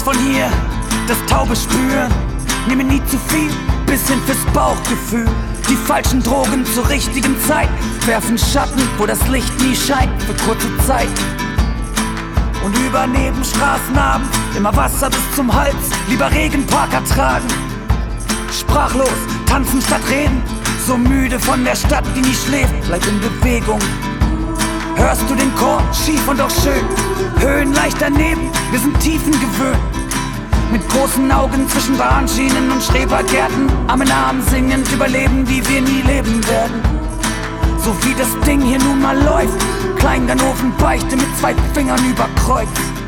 von hier, das taube Spüren. Nehme nie zu viel, bisschen fürs Bauchgefühl. Die falschen Drogen zur richtigen Zeit werfen Schatten, wo das Licht nie scheint, für kurze Zeit. Und über Nebenstraßen abends immer Wasser bis zum Hals, lieber Regenparker tragen. Sprachlos, tanzen statt reden, so müde von der Stadt, die nie schläft, bleib in Bewegung. Hörst du den Chor, schief und doch schön, Höhen leicht daneben, wir sind Tiefen gewöhnt. Mit großen Augen zwischen Bahnschienen und Schrebergärten, Arm in Arm singend über Leben, die wir nie leben werden. So wie das Ding hier nun mal läuft, Kleinganoven Beichte mit 2 Fingern über Kreuz.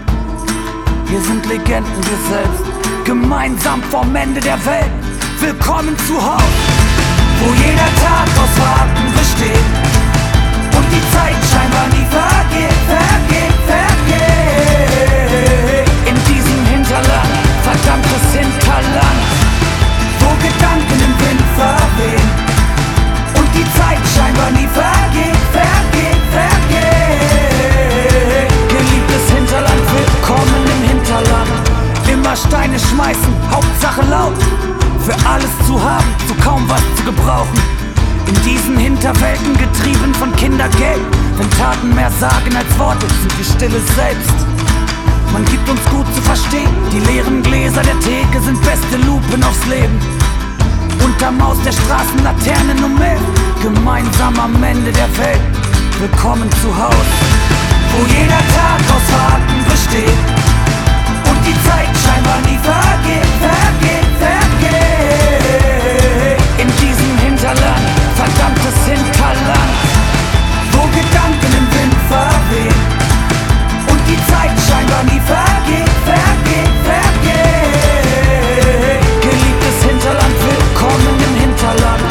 Wir sind Legenden, wir selbst, gemeinsam vorm Ende der Welt. Willkommen zu Haus, wo jeder Tag aus Warten besteht und die Zeit scheinbar nie vergeht, vergeht, vergeht. In diesem Hinterland, verdammtes Hinterland, wo Gedanken im Wind verwehen und die Zeit scheinbar nie vergeht, vergeht, vergeht. Geliebtes Hinterland, willkommen im Hinterland. Immer Steine schmeißen, Hauptsache laut. Für alles zu haben, so kaum was zu gebrauchen. In diesen Hinterwelten getrieben von Kindergeld. Wenn Taten mehr sagen als Worte, sind wir Stille selbst. Man gibt uns gut zu verstehen, die leeren Gläser der Theke sind beste Lupen aufs Leben. Unterm Maus der Straßenlaternen um 11, gemeinsam am Ende der Welt. Willkommen zu Haus, wo jeder Tag aus Warten besteht und die Zeit scheinbar nie vergeht, vergeht, vergeht. In diesem Hinterland, verdammtes Hinterland, wo Gedanken im Wind verwehen und die Zeit scheinbar nie vergeht, vergeht, vergeht. Geliebtes Hinterland, willkommen im Hinterland.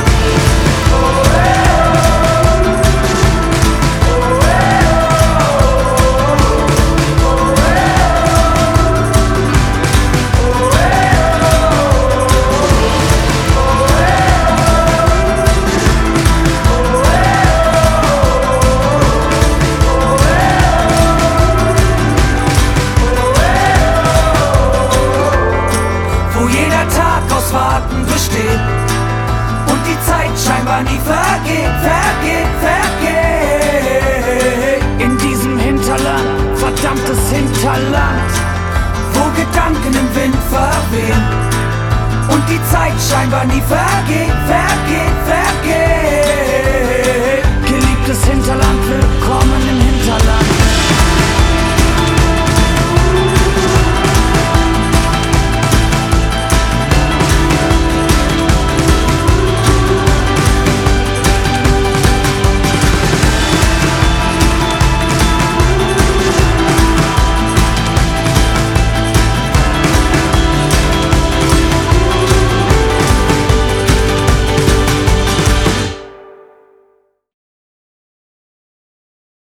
Warten besteht und die Zeit scheinbar nie vergeht, vergeht, vergeht. In diesem Hinterland, verdammtes Hinterland, wo Gedanken im Wind verwehen und die Zeit scheinbar nie vergeht, vergeht, vergeht. Geliebtes Hinterland, willkommen.